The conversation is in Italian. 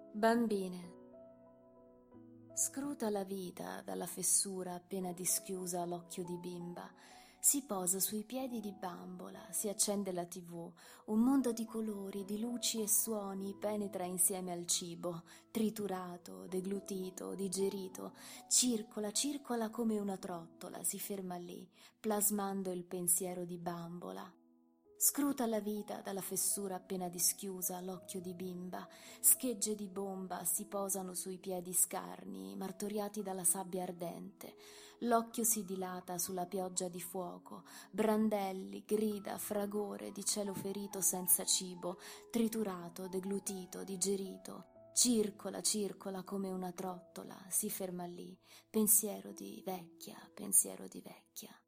Bambine. Scruta la vita dalla fessura appena dischiusa l'occhio di bimba, si posa sui piedi di bambola, si accende la TV, un mondo di colori, di luci e suoni penetra insieme al cibo, triturato, deglutito, digerito, circola, circola come una trottola, si ferma lì, plasmando il pensiero di bambola. Scruta la vita dalla fessura appena dischiusa l'occhio di bimba, schegge di bomba si posano sui piedi scarni, martoriati dalla sabbia ardente. L'occhio si dilata sulla pioggia di fuoco, brandelli, grida, fragore di cielo ferito senza cibo, triturato, deglutito, digerito. Circola, circola come una trottola, si ferma lì, pensiero di vecchia, pensiero di vecchia.